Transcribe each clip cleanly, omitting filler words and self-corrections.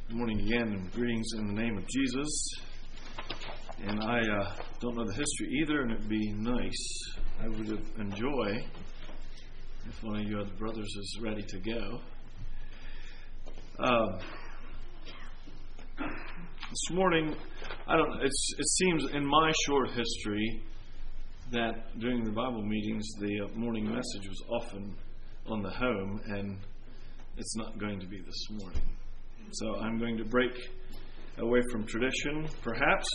Good morning again, and greetings in the name of Jesus. And I don't know the history either, and it'd be nice. I would enjoy if one of you other brothers is ready to go. This morning, it seems in my short history that during the Bible meetings, the morning message was often on the home, and it's not going to be this morning. So I'm going to break away from tradition, perhaps.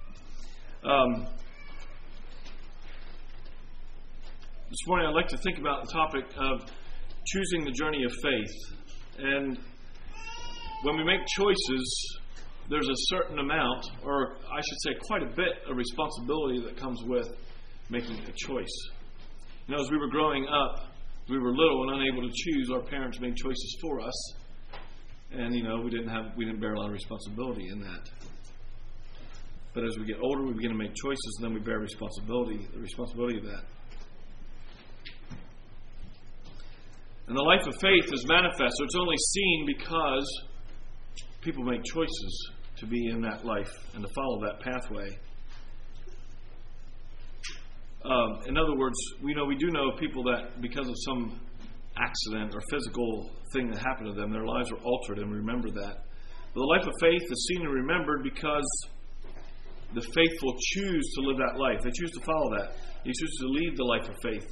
This morning I'd like to think about the topic of choosing the journey of faith. And when we make choices, there's a certain amount, or I should say quite a bit, of responsibility that comes with making a choice. You know, as we were growing up, we were little and unable to choose. Our parents made choices for us. And, you know, we didn't bear a lot of responsibility in that. But as we get older, we begin to make choices, and then we bear the responsibility of that. And the life of faith is manifest, so it's only seen because people make choices to be in that life and to follow that pathway. In other words, we do know people that because of some accident or physical thing that happened to them, their lives were altered, and we remember that. But the life of faith is seen and remembered because the faithful choose to live that life. They choose to follow that. They choose to lead the life of faith.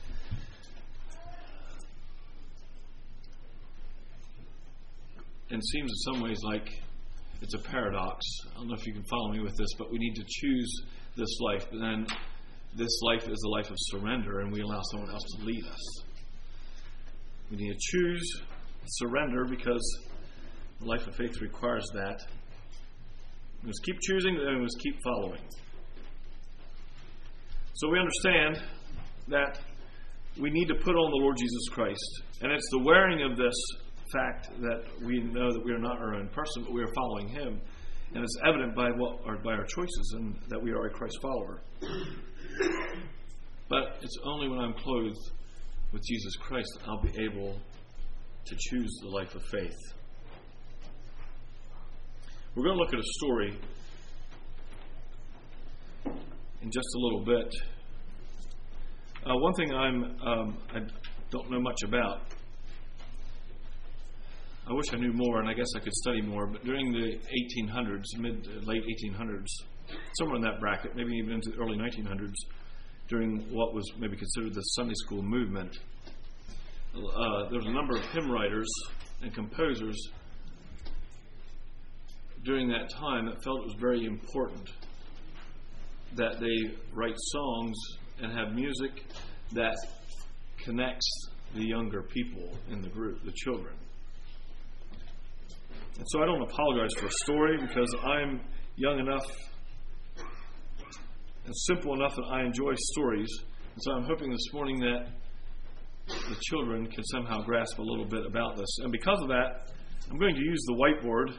And it seems in some ways like it's a paradox. I don't know if you can follow me with this, but we need to choose this life. But then this life is a life of surrender, and we allow someone else to lead us. We need to choose surrender because the life of faith requires that. We must keep choosing, and we must keep following. So we understand that we need to put on the Lord Jesus Christ. And it's the wearing of this fact that we know that we are not our own person, but we are following Him. And it's evident by our choices, and that we are a Christ follower. But it's only when I'm clothed with Jesus Christ I'll be able to choose the life of faith. We're going to look at a story in just a little bit. One thing I don't know much about. I wish I knew more, and I guess I could study more, but during the 1800s, late 1800s, somewhere in that bracket, maybe even into the early 1900s, during what was maybe considered the Sunday school movement, there was a number of hymn writers and composers during that time that felt it was very important that they write songs and have music that connects the younger people in the group, the children. And so I don't apologize for a story because I'm young enough and simple enough that I enjoy stories. And so I'm hoping this morning that the children can somehow grasp a little bit about this. And because of that, I'm going to use the whiteboard.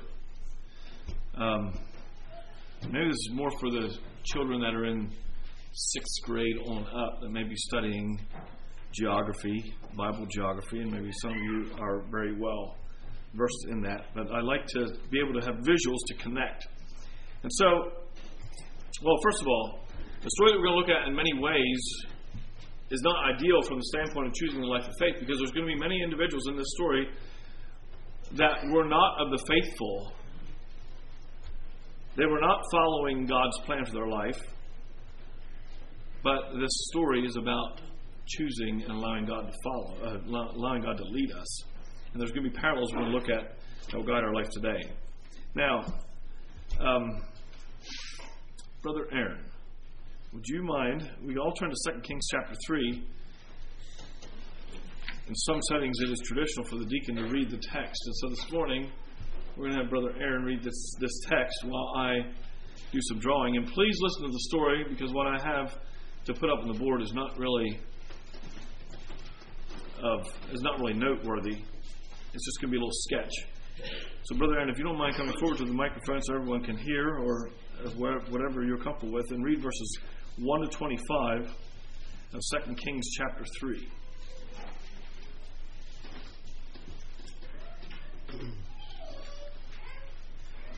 Maybe this is more for the children that are in 6th grade on up that may be studying geography, Bible geography, and maybe some of you are very well versed in that. But I like to be able to have visuals to connect. And so, well, first of all, the story that we're going to look at in many ways is not ideal from the standpoint of choosing the life of faith, because there's going to be many individuals in this story that were not of the faithful. They were not following God's plan for their life. But this story is about choosing and allowing God to follow, allowing God to lead us. And there's going to be parallels we're going to look at that will guide our life today. Now, Brother Aaron, would you mind, we all turn to 2 Kings chapter 3. In some settings it is traditional for the deacon to read the text. And so this morning we're going to have Brother Aaron read this text while I do some drawing. And please listen to the story, because what I have to put up on the board is not really noteworthy. It's just going to be a little sketch. So Brother Aaron, if you don't mind coming forward to the microphone so everyone can hear, or whatever you're comfortable with, and read verses 1 to 25 of 2 Kings chapter 3.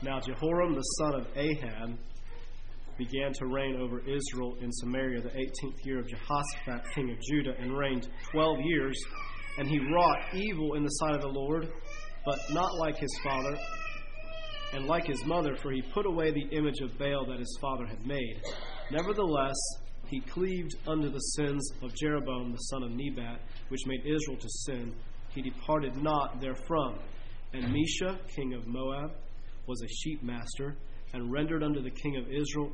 Now Jehoram the son of Ahab began to reign over Israel in Samaria the 18th year of Jehoshaphat king of Judah, and reigned 12 years. And he wrought evil in the sight of the Lord, but not like his father and like his mother, for he put away the image of Baal that his father had made. Nevertheless, he cleaved unto the sins of Jeroboam the son of Nebat, which made Israel to sin. He departed not therefrom. And Mesha, king of Moab, was a sheep master, and rendered unto the king of Israel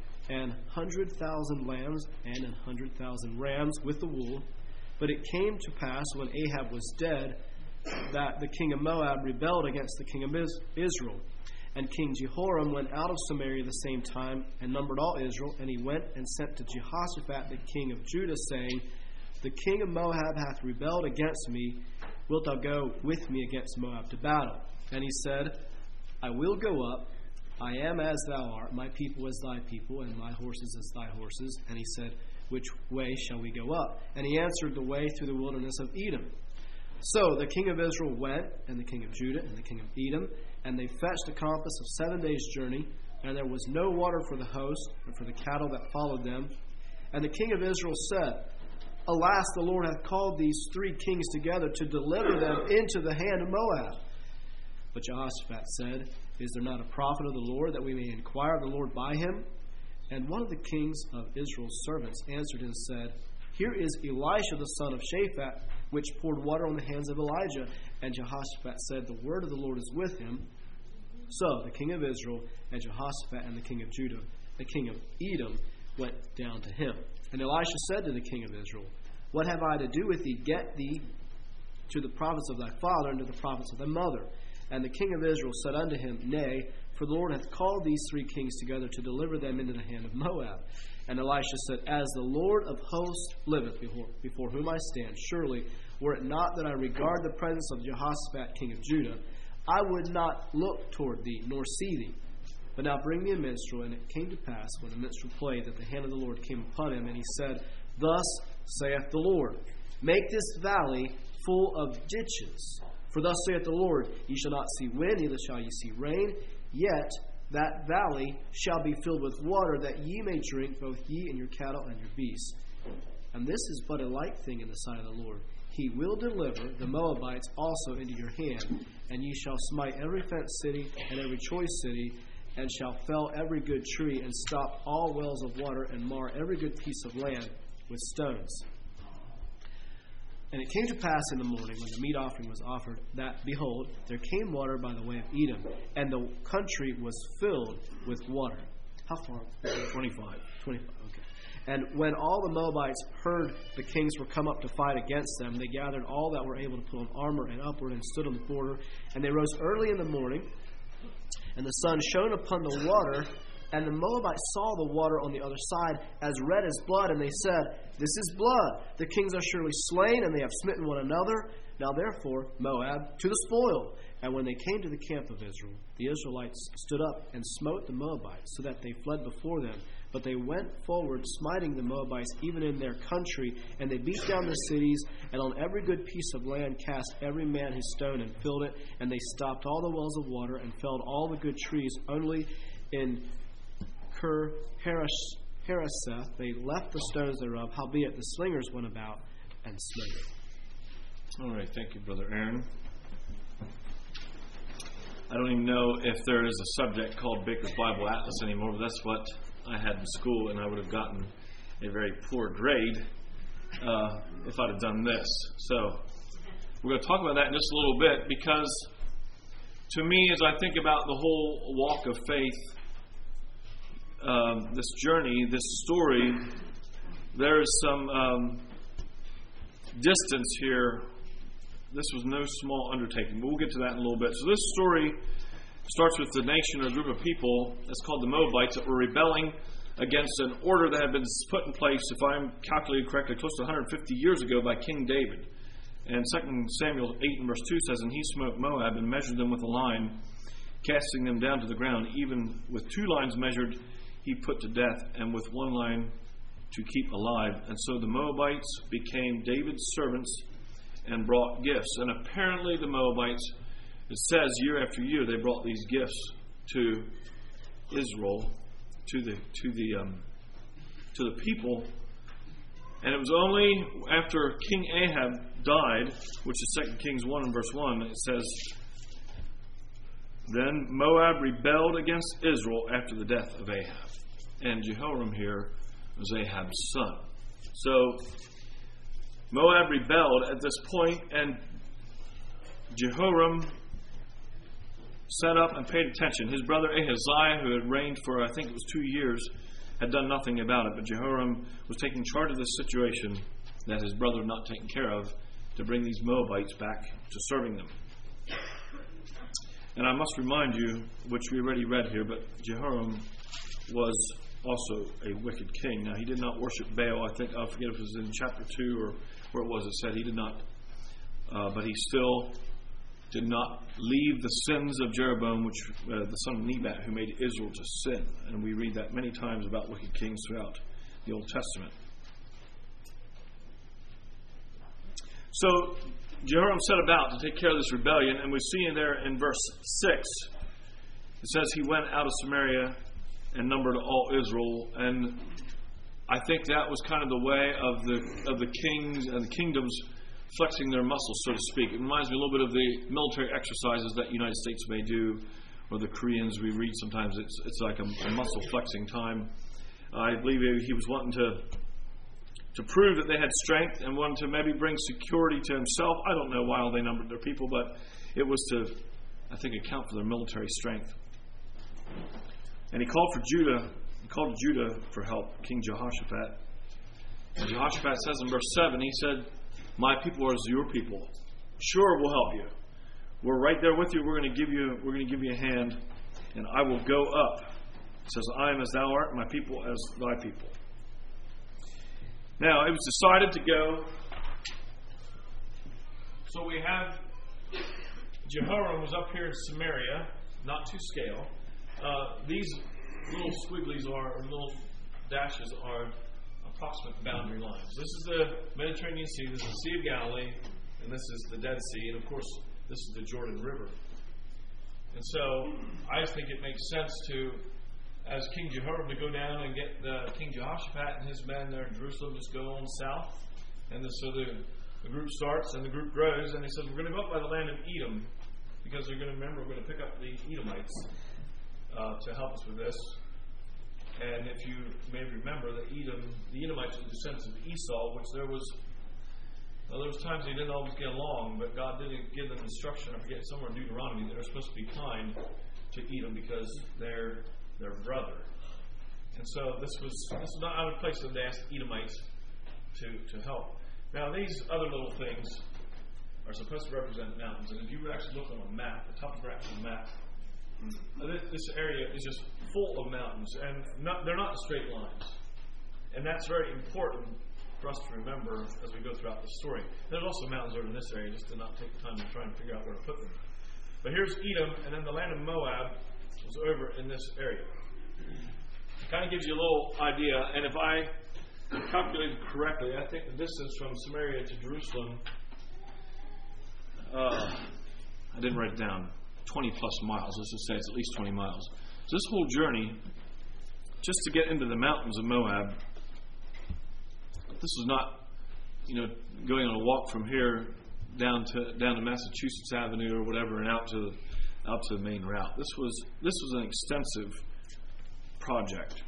100,000 lambs and 100,000 rams with the wool. But it came to pass, when Ahab was dead, that the king of Moab rebelled against the king of Israel. And King Jehoram went out of Samaria the same time, and numbered all Israel. And he went and sent to Jehoshaphat the king of Judah, saying, The king of Moab hath rebelled against me. Wilt thou go with me against Moab to battle? And he said, I will go up. I am as thou art, my people as thy people, and my horses as thy horses. And he said, Which way shall we go up? And he answered, The way through the wilderness of Edom. So the king of Israel went, and the king of Judah, and the king of Edom, and they fetched a compass of 7 days' journey, and there was no water for the host, and for the cattle that followed them. And the king of Israel said, Alas, the Lord hath called these 3 kings together to deliver them into the hand of Moab. But Jehoshaphat said, Is there not a prophet of the Lord, that we may inquire of the Lord by him? And one of the kings of Israel's servants answered and said, Here is Elisha the son of Shaphat, which poured water on the hands of Elijah. And Jehoshaphat said, The word of the Lord is with him. So the king of Israel and Jehoshaphat and the king of Judah, the king of Edom, went down to him. And Elisha said to the king of Israel, What have I to do with thee? Get thee to the prophets of thy father and to the prophets of thy mother. And the king of Israel said unto him, Nay, for the Lord hath called these 3 kings together to deliver them into the hand of Moab. And Elisha said, As the Lord of hosts liveth, before whom I stand, surely, were it not that I regard the presence of Jehoshaphat king of Judah, I would not look toward thee, nor see thee. But now bring me a minstrel. And it came to pass, when the minstrel played, that the hand of the Lord came upon him, and he said, Thus saith the Lord, Make this valley full of ditches. For thus saith the Lord, Ye shall not see wind, neither shall ye see rain, yet that valley shall be filled with water, that ye may drink, both ye and your cattle and your beasts. And this is but a light thing in the sight of the Lord. He will deliver the Moabites also into your hand, and ye shall smite every fenced city and every choice city, and shall fell every good tree, and stop all wells of water, and mar every good piece of land with stones. And it came to pass in the morning, when the meat offering was offered, that, behold, there came water by the way of Edom, and the country was filled with water. How far? 25. 25, okay. And when all the Moabites heard the kings were come up to fight against them, they gathered all that were able to put on armor and upward, and stood on the border. And they rose early in the morning, and the sun shone upon the water, and the Moabites saw the water on the other side as red as blood, and they said, This is blood. The kings are surely slain, and they have smitten one another. Now therefore, Moab, to the spoil. And when they came to the camp of Israel, the Israelites stood up and smote the Moabites, so that they fled before them. But they went forward, smiting the Moabites even in their country, and they beat down the cities, and on every good piece of land cast every man his stone, and filled it. And they stopped all the wells of water, and felled all the good trees. Only in Hareseth they left the stones thereof, howbeit the slingers went about and smote it. All right, thank you, Brother Aaron. I don't even know if there is a subject called Baker's Bible Atlas anymore, but that's what I had in school, and I would have gotten a very poor grade if I'd have done this. So we're going to talk about that in just a little bit, because to me, as I think about the whole walk of faith, this journey, this story, there is some distance here. This was no small undertaking, but we'll get to that in a little bit. So this story starts with the nation or a group of people that's called the Moabites that were rebelling against an order that had been put in place, if I'm calculating correctly, close to 150 years ago by King David. And 2 Samuel 8 and verse 2 says, And he smote Moab and measured them with a line, casting them down to the ground. Even with 2 lines measured, he put to death, and with 1 line to keep alive. And so the Moabites became David's servants and brought gifts. And apparently the Moabites, it says year after year, they brought these gifts to Israel, to the people. And it was only after King Ahab died, which is 2 Kings 1 and verse 1, it says, then Moab rebelled against Israel after the death of Ahab. And Jehoram here was Ahab's son. So Moab rebelled at this point, and Jehoram sat up and paid attention. His brother Ahaziah, who had reigned for, I think it was 2 years, had done nothing about it. But Jehoram was taking charge of this situation that his brother had not taken care of, to bring these Moabites back to serving them. And I must remind you, which we already read here, but Jehoram was also a wicked king. Now, he did not worship Baal. I forget if it was in chapter 2 or where it was. It said he did not, but he still did not leave the sins of Jeroboam, which the son of Nebat, who made Israel to sin. And we read that many times about wicked kings throughout the Old Testament. So Jehoram set about to take care of this rebellion, and we see in there in verse 6, it says he went out of Samaria and numbered all Israel. And I think that was kind of the way of the kings and the kingdoms flexing their muscles, so to speak. It reminds me a little bit of the military exercises that the United States may do, or the Koreans we read sometimes. It's like a muscle flexing time. I believe he was wanting to prove that they had strength and wanted to maybe bring security to himself. I don't know why they numbered their people, but it was to, I think, account for their military strength. And he called for Judah. He called Judah for help, King Jehoshaphat. And Jehoshaphat says in verse 7, he said, my people are as your people. Sure, we'll help you. We're right there with you. We're going to give you a hand, and I will go up. It says, I am as thou art, my people as thy people. Now, it was decided to go. So we have Jehoram was up here in Samaria, not to scale. These little squigglies or little dashes are approximate boundary lines. This is the Mediterranean Sea, this is the Sea of Galilee, and this is the Dead Sea, and of course, this is the Jordan River. And so, I think it makes sense to, as King Jehoram, to go down and get King Jehoshaphat and his men there in Jerusalem, just go on south. And so the group starts and the group grows, and he says, we're going to go up by the land of Edom, because we're going to pick up the Edomites to help us with this. And if you may remember that the Edomites were descendants of Esau, which there was times they didn't always get along, but God didn't give them instruction. I forget, somewhere in Deuteronomy, that they're supposed to be kind to Edom because they're their brother. And so this was not out of place for them to ask Edomites to help. Now these other little things are supposed to represent mountains. And if you would actually look on a map, a topographical map, this area is just full of mountains, and they're not straight lines. And that's very important for us to remember as we go throughout the story. There's also mountains over in this area, just to not take the time to try and figure out where to put them. But here's Edom, and then the land of Moab was over in this area. Kind of gives you a little idea, and if I calculated correctly, I think the distance from Samaria to Jerusalem, I didn't write it down, 20 plus miles. Let's just say it's at least 20 miles. So this whole journey, just to get into the mountains of Moab, this is not, going on a walk from here down to Massachusetts Avenue or whatever and out to the main route. This was an extensive project.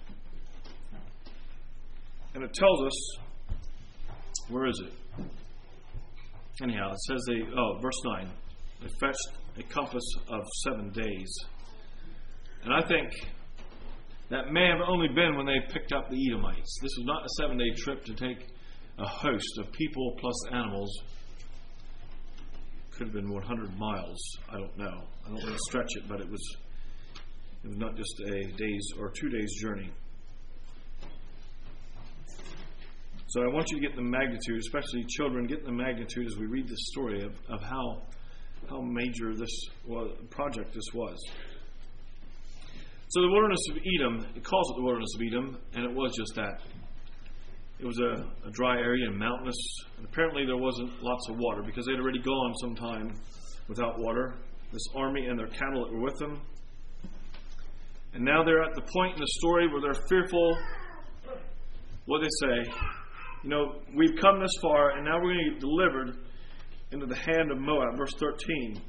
And it tells us, where is it? Anyhow, it says verse 9, they fetched a compass of 7 days. And I think that may have only been when they picked up the Edomites. This was not a 7-day trip to take a host of people plus animals. Could have been 100 miles. I don't know. I don't want to stretch it, but it was not just a day's or 2 days journey. So I want you to get the magnitude, especially children, get the magnitude as we read this story of how major this project this was. So the wilderness of Edom, it calls it the wilderness of Edom, and it was just that. It was a dry area and mountainous, and apparently there wasn't lots of water because they'd already gone some time without water. This army and their cattle that were with them. And now they're at the point in the story where they're fearful. What they say, we've come this far, and now we're going to get delivered into the hand of Moab. Verse 13.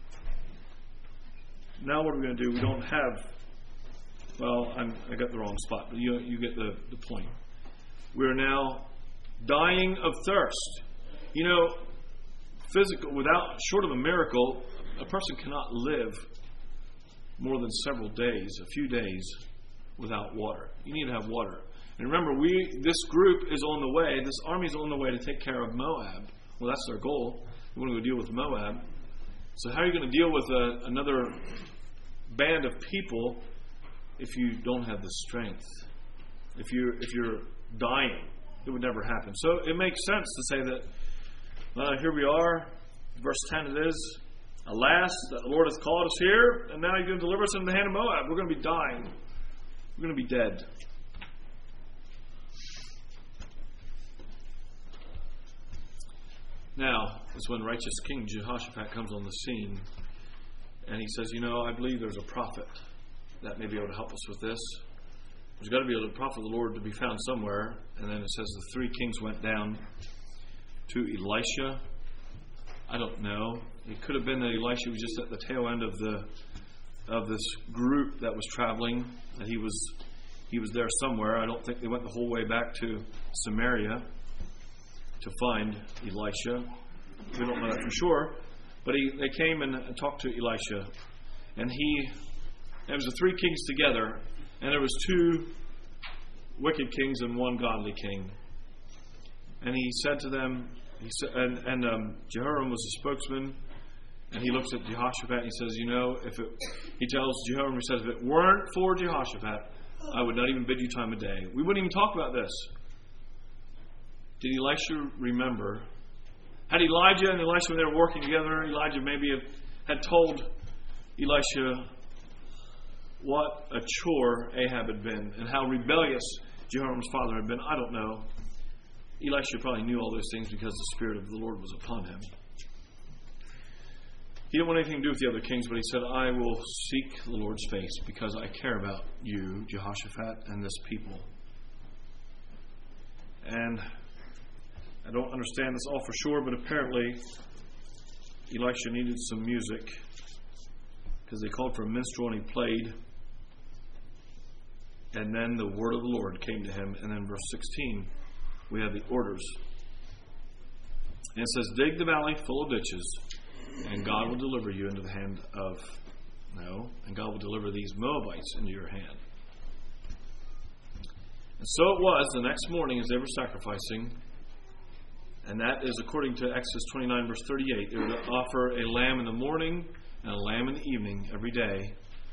Now what are we going to do? We don't have... Well, I got the wrong spot, but you get the point. We're now dying of thirst. Physical, short of a miracle, a person cannot live more than several days, a few days, without water. You need to have water. And remember, this group is on the way, this army is on the way to take care of Moab. Well, that's their goal. We want to go deal with Moab. So how are you going to deal with another band of people if you don't have the strength? If you're dying, it would never happen. So it makes sense to say that, here we are, verse 10 it is, alas, that the Lord hath called us here, and now He's going to deliver us into the hand of Moab. We're going to be dying. We're going to be dead. Now is when righteous King Jehoshaphat comes on the scene, and he says, I believe there's a prophet that may be able to help us with this. There's got to be a prophet of the Lord to be found somewhere. And then it says the three kings went down to Elisha. I don't know. It could have been that Elisha was just at the tail end of this group that was traveling. That he was there somewhere. I don't think they went the whole way back to Samaria to find Elisha. We don't know that for sure. But they came and talked to Elisha. And there was the three kings together. And there was two wicked kings and one godly king. And he said to them, Jehoram was the spokesman. And he looks at Jehoshaphat and he says, he tells Jehoram, he says, if it weren't for Jehoshaphat, I would not even bid you time of day. We wouldn't even talk about this. Did Elisha remember? Had Elijah and Elisha, when they were working together, Elijah maybe had told Elisha what a chore Ahab had been and how rebellious Jehoram's father had been. I don't know. Elisha probably knew all those things because the Spirit of the Lord was upon him. He didn't want anything to do with the other kings, but he said, I will seek the Lord's face because I care about you, Jehoshaphat, and this people. And I don't understand this all for sure, but apparently Elisha needed some music because they called for a minstrel and he played. And then the word of the Lord came to him. And then verse 16, we have the orders. And it says, dig the valley full of ditches, and God will deliver you into the hand of... and God will deliver these Moabites into your hand. And so it was the next morning as they were sacrificing, and that is according to Exodus 29 verse 38. They were to offer a lamb in the morning and a lamb in the evening every day.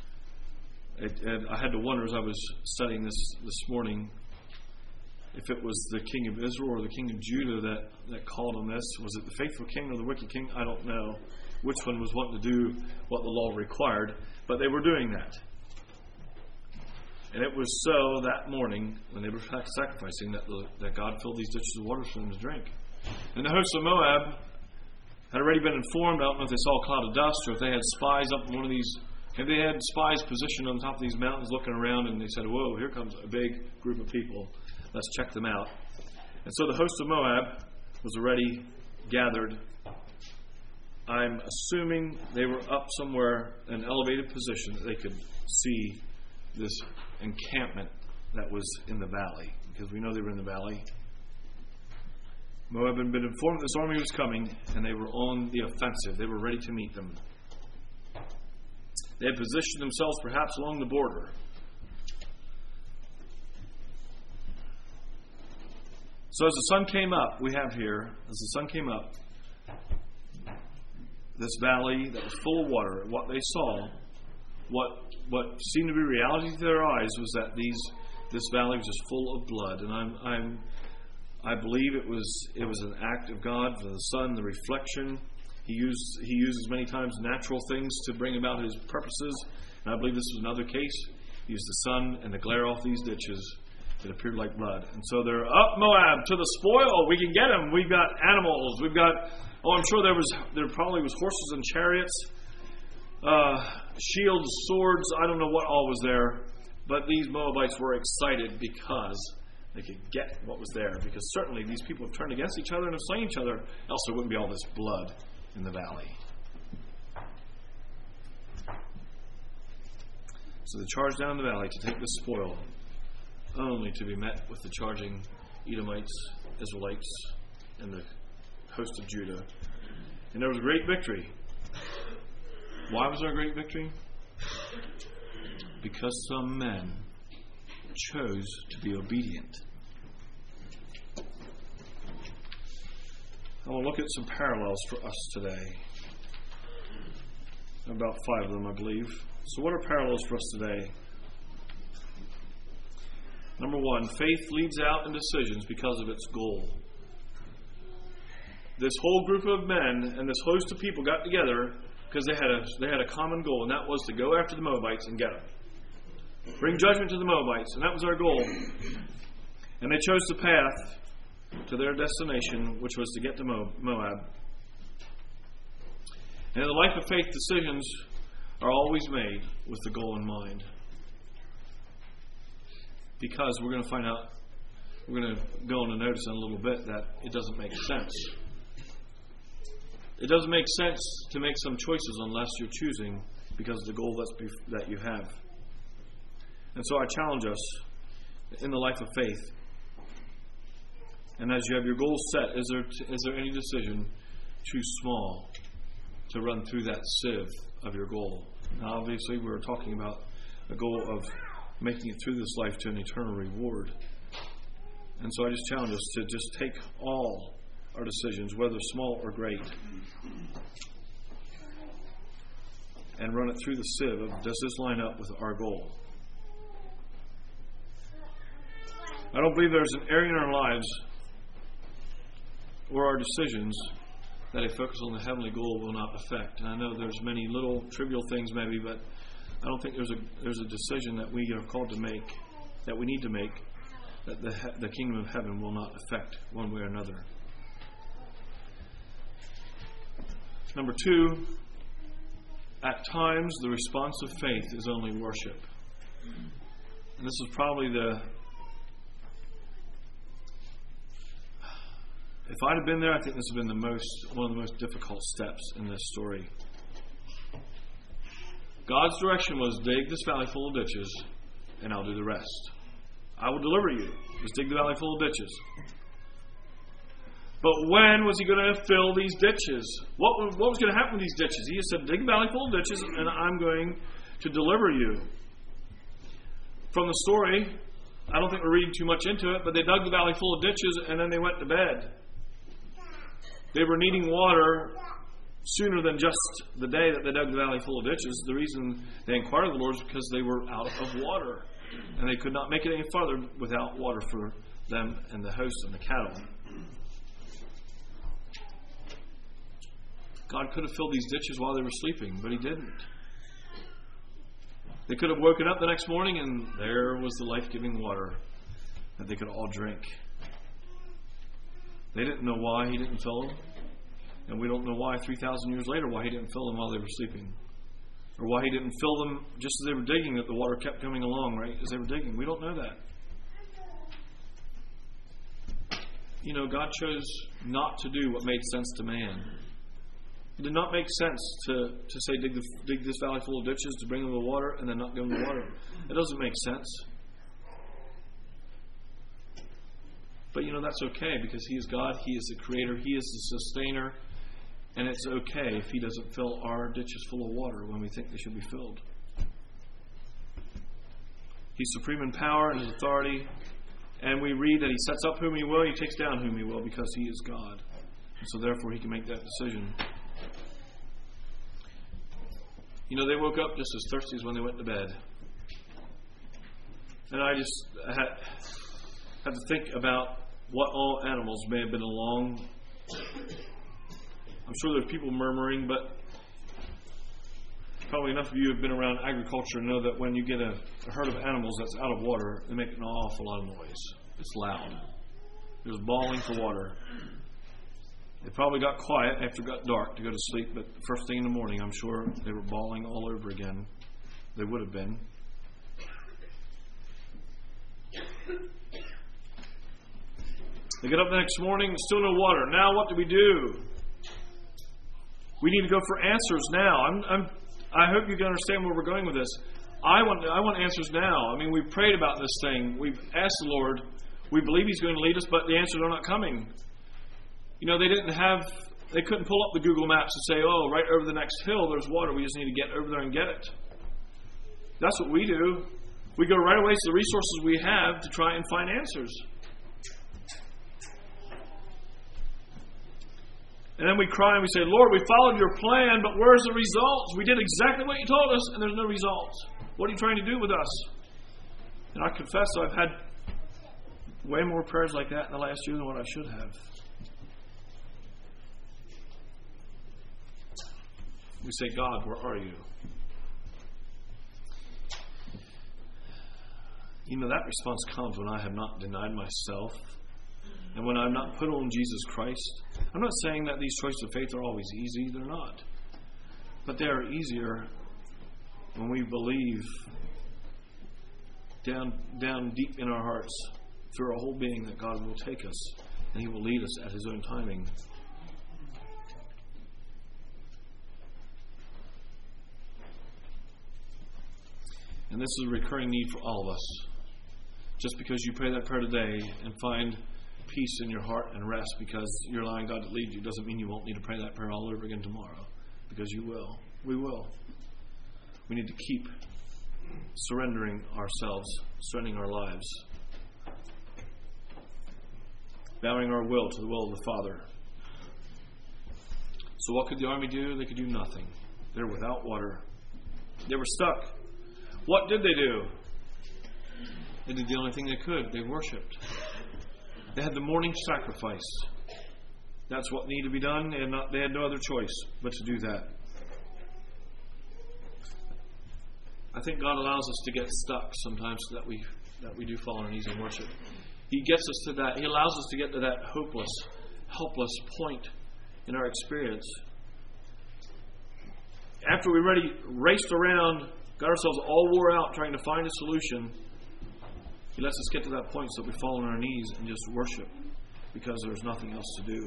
I had to wonder as I was studying this morning if it was the king of Israel or the king of Judah that called on this. Was it the faithful king or the wicked king? I don't know which one was wanting to do what the law required, but they were doing that. And it was so that morning when they were sacrificing that God filled these ditches with water for them to drink. And the hosts of Moab had already been informed. I don't know if they saw a cloud of dust or if they had spies up in one of these. If they had spies positioned on top of these mountains looking around and they said, whoa, here comes a big group of people. Let's check them out. And so the host of Moab was already gathered. I'm assuming they were up somewhere in an elevated position that they could see this encampment that was in the valley. Because we know they were in the valley. Moab had been informed this army was coming, and they were on the offensive. They were ready to meet them. They had positioned themselves perhaps along the border. So as the sun came up, as the sun came up, this valley that was full of water, what they saw, what seemed to be reality to their eyes was that this valley was just full of blood. And I believe it was an act of God for the sun, the reflection. He uses many times natural things to bring about His purposes. And I believe this was another case. He used the sun and the glare off these ditches. It appeared like blood. And so they're up Moab to the spoil. We can get them. We've got animals. I'm sure there probably was horses and chariots. shields, swords, I don't know what all was there. But these Moabites were excited because they could get what was there. Because certainly these people have turned against each other and have slain each other. Else there wouldn't be all this blood in the valley. So they charged down the valley to take the spoil, only to be met with the charging Edomites, Israelites, and the host of Judah. And there was a great victory. Why was there a great victory? Because some men chose to be obedient. I want to look at some parallels for us today. About 5 of them, I believe. So what are parallels for us today? Number 1, faith leads out in decisions because of its goal. This whole group of men and this host of people got together because they had a common goal, and that was to go after the Moabites and get them. Bring judgment to the Moabites, and that was our goal. And they chose the path to their destination, which was to get to Moab. And in the life of faith, decisions are always made with the goal in mind. Because we're going to find out, we're going to go on to notice in a little bit that it doesn't make sense. It doesn't make sense to make some choices unless you're choosing because of the goal that you have. And so I challenge us in the life of faith. And as you have your goals set, is there any decision too small to run through that sieve of your goal? Now, obviously, we're talking about a goal of making it through this life to an eternal reward. And so I just challenge us to just take all our decisions, whether small or great, and run it through the sieve of, does this line up with our goal? I don't believe there's an area in our lives or our decisions that a focus on the heavenly goal will not affect. And I know there's many little trivial things maybe, but I don't think there's a decision that we are called to make, that we need to make, that the kingdom of heaven will not affect one way or another. Number 2, at times the response of faith is only worship. And this is probably if I'd have been there, I think this would have been one of the most difficult steps in this story. God's direction was, dig this valley full of ditches, and I'll do the rest. I will deliver you. Just dig the valley full of ditches. But when was he going to fill these ditches? What was going to happen with these ditches? He just said, dig the valley full of ditches, and I'm going to deliver you. From the story, I don't think we're reading too much into it, but they dug the valley full of ditches, and then they went to bed. They were needing water sooner than just the day that they dug the valley full of ditches. The reason they inquired of the Lord is because they were out of water. And they could not make it any farther without water for them and the host and the cattle. God could have filled these ditches while they were sleeping, but he didn't. They could have woken up the next morning and there was the life-giving water that they could all drink. They didn't know why he didn't fill them. And we don't know why 3,000 years later why he didn't fill them while they were sleeping. Or why he didn't fill them just as they were digging, that the water kept coming along, right, as they were digging. We don't know that. You know, God chose not to do what made sense to man. It did not make sense to say dig this valley full of ditches to bring them the water and then not give them the water. It doesn't make sense. But you know, that's okay because he is God, he is the creator, he is the sustainer, and it's okay if he doesn't fill our ditches full of water when we think they should be filled. He's supreme in power and his authority, and we read that he sets up whom he will, he takes down whom he will because he is God. And so therefore he can make that decision. You know, they woke up just as thirsty as when they went to bed. And I had to think about what all animals may have been along. I'm sure there's people murmuring, but probably enough of you have been around agriculture to know that when you get a herd of animals that's out of water, they make an awful lot of noise. It's loud. There's bawling for water. They probably got quiet after it got dark to go to sleep, but first thing in the morning, I'm sure they were bawling all over again. They would have been. They get up the next morning, still no water. Now what do? We need to go for answers now. I hope you can understand where we're going with this. I want answers now. I mean, we've prayed about this thing. We've asked the Lord. We believe He's going to lead us, but the answers are not coming. You know, they couldn't pull up the Google Maps and say, oh, right over the next hill there's water. We just need to get over there and get it. That's what we do. We go right away to the resources we have to try and find answers. And then we cry and we say, Lord, we followed your plan, but where's the results? We did exactly what you told us, and there's no results. What are you trying to do with us? And I confess I've had way more prayers like that in the last year than what I should have. We say, God, where are you? You know, that response comes when I have not denied myself and when I've not put on Jesus Christ. I'm not saying that these choices of faith are always easy. They're not. But they are easier when we believe down deep in our hearts, through our whole being, that God will take us and He will lead us at His own timing. And this is a recurring need for all of us. Just because you pray that prayer today and find peace in your heart and rest because you're allowing God to lead you doesn't mean you won't need to pray that prayer all over again tomorrow. Because you will. We will. We need to keep surrendering ourselves, surrendering our lives, bowing our will to the will of the Father. So what could the army do? They could do nothing. They're without water. They were stuck. What did they do? They did the only thing they could. They worshipped. They had the morning sacrifice. That's what needed to be done. They had no other choice but to do that. I think God allows us to get stuck sometimes so that we do fall on our knees and worship. He gets us to that. He allows us to get to that hopeless, helpless point in our experience. After we already raced around, got ourselves all wore out trying to find a solution, He lets us get to that point so that we fall on our knees and just worship because there's nothing else to do.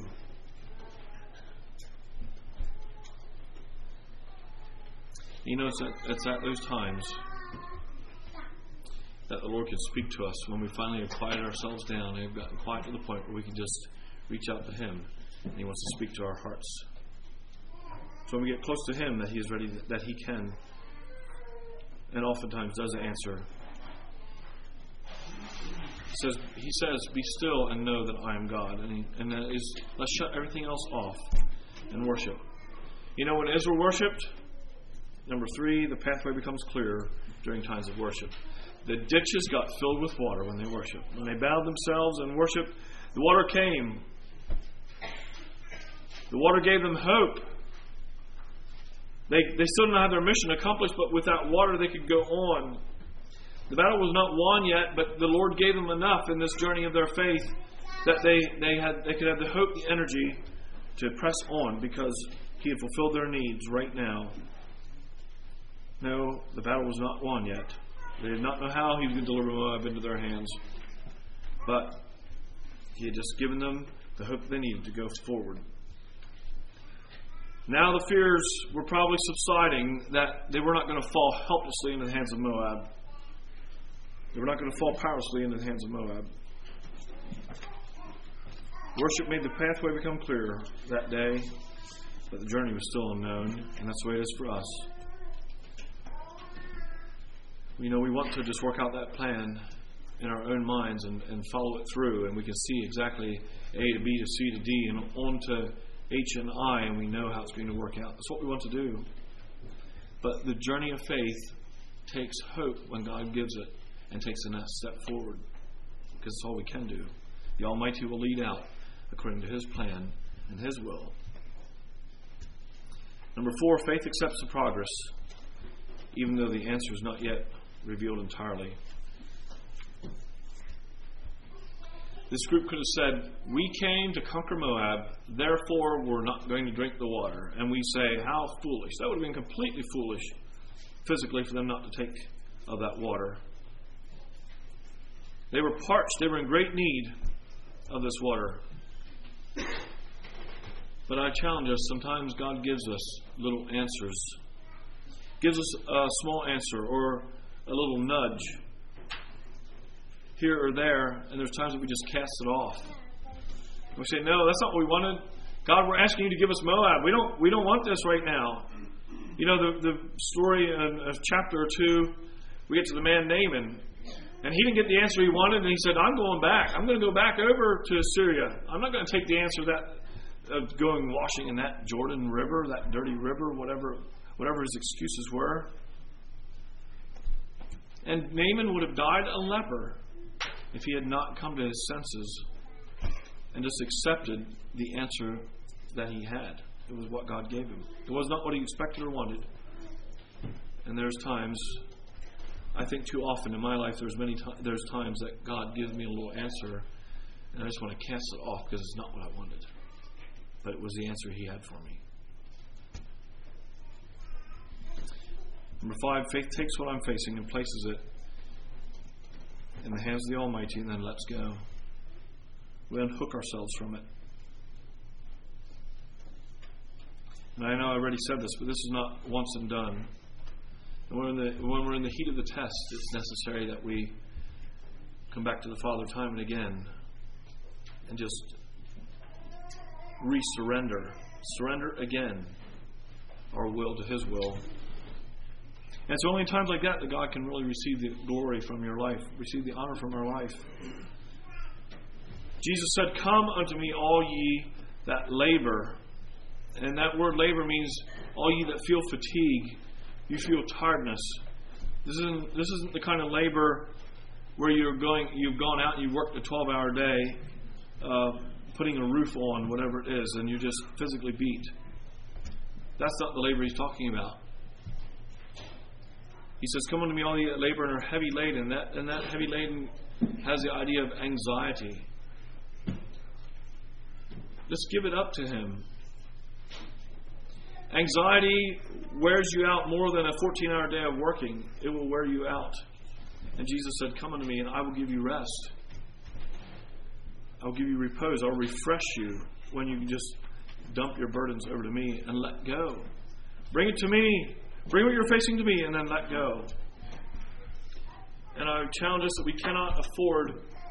You know, it's at those times that the Lord can speak to us when we finally have quieted ourselves down and have gotten quiet to the point where we can just reach out to Him and He wants to speak to our hearts. So when we get close to Him, that He is ready, that He can, and oftentimes does answer. He says, be still and know that I am God. And that is, let's shut everything else off and worship. You know, when Israel worshipped, number 3, the pathway becomes clear during times of worship. The ditches got filled with water when they worshiped. When they bowed themselves and worshiped, the water came. The water gave them hope. They still didn't have their mission accomplished, but without water they could go on. The battle was not won yet, but the Lord gave them enough in this journey of their faith that they could have the hope, the energy to press on because He had fulfilled their needs right now. No, the battle was not won yet. They did not know how He was going to deliver Moab into their hands. But He had just given them the hope they needed to go forward. Now the fears were probably subsiding that they were not going to fall helplessly into the hands of Moab. They were not going to fall powerlessly into the hands of Moab. Worship made the pathway become clearer that day, but the journey was still unknown, and that's the way it is for us. You know, we want to just work out that plan in our own minds and follow it through, and we can see exactly A to B to C to D and on to H and I, and we know how it's going to work out. That's what we want to do. But the journey of faith takes hope when God gives it and takes the next step forward, because it's all we can do. The Almighty will lead out according to His plan and His will. Number 4, faith accepts the progress, even though the answer is not yet revealed entirely. This group could have said, we came to conquer Moab, therefore we're not going to drink the water. And we say, how foolish. That would have been completely foolish physically for them not to take of that water. They were parched. They were in great need of this water. But I challenge us, sometimes God gives us little answers. Gives us a small answer or a little nudge here or there, and there's times that we just cast it off. We say, no, that's not what we wanted. God, we're asking you to give us Moab. We don't want this right now. You know, the story in chapter 2, we get to the man Naaman, and he didn't get the answer he wanted, and he said, I'm going back. I'm going to go back over to Syria. I'm not going to take the answer of going washing in that Jordan River, that dirty river, whatever his excuses were. And Naaman would have died a leper if he had not come to his senses and just accepted the answer that he had. It was what God gave him. It was not what he expected or wanted. And there's times, I think too often in my life, there's times that God gives me a little answer and I just want to cast it off because it's not what I wanted. But it was the answer he had for me. Number 5, faith takes what I'm facing and places it in the hands of the Almighty and then lets go. We unhook ourselves from it. And I know I already said this, but this is not once and done. And when we're in the heat of the test, it's necessary that we come back to the Father time and again and just re-surrender. Surrender again our will to His will. And it's only in times like that God can really receive the glory from your life, receive the honor from our life. Jesus said, come unto me, all ye that labor. And that word labor means all ye that feel fatigue, you feel tiredness. This isn't the kind of labor where you've gone out and you've worked a 12-hour day, putting a roof on, whatever it is, and you're just physically beat. That's not the labor He's talking about. He says, come unto me, all ye that labor and are heavy laden. And that heavy laden has the idea of anxiety. Just give it up to Him. Anxiety wears you out more than a 14-hour day of working. It will wear you out. And Jesus said, come unto me and I will give you rest. I will give you repose. I'll refresh you when you just dump your burdens over to me and let go. Bring it to me. Bring what you're facing to me and then let go. And I challenge us that we cannot afford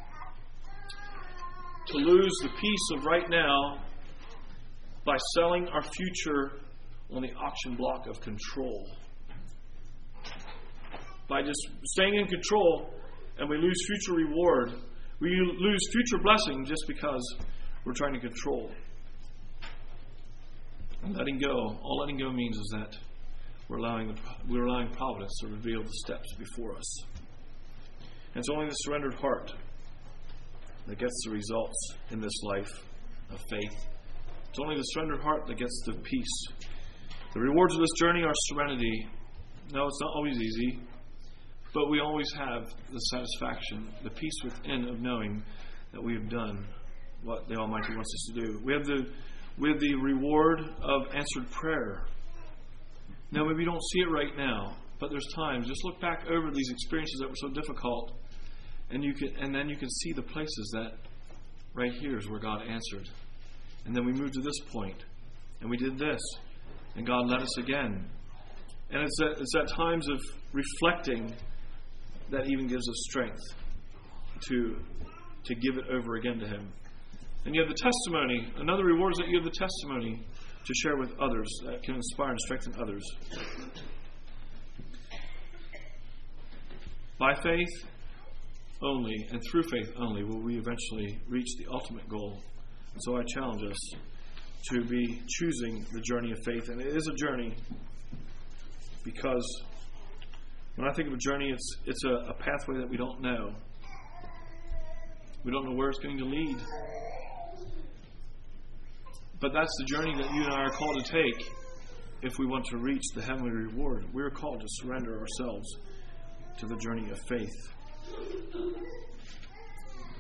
to lose the peace of right now by selling our future on the auction block of control. By just staying in control and we lose future reward. We lose future blessing just because we're trying to control. And letting go. All letting go means is that we're allowing providence to reveal the steps before us. And it's only the surrendered heart that gets the results in this life of faith. It's only the surrendered heart that gets the peace. The rewards of this journey are serenity. No, it's not always easy, but we always have the satisfaction, the peace within of knowing that we have done what the Almighty wants us to do. We have the reward of answered prayer. Now, maybe you don't see it right now, but there's times. Just look back over these experiences that were so difficult, and then you can see the places that right here is where God answered. And then we moved to this point, and we did this, and God led us again. And it's at times of reflecting that even gives us strength to give it over again to Him. And you have the testimony. Another reward is that you have the testimony to share with others that can inspire and strengthen others. By faith only and through faith only will we eventually reach the ultimate goal. And so I challenge us to be choosing the journey of faith. And it is a journey because when I think of a journey, it's a pathway that we don't know. We don't know where it's going to lead. But that's the journey that you and I are called to take if we want to reach the heavenly reward. We're called to surrender ourselves to the journey of faith.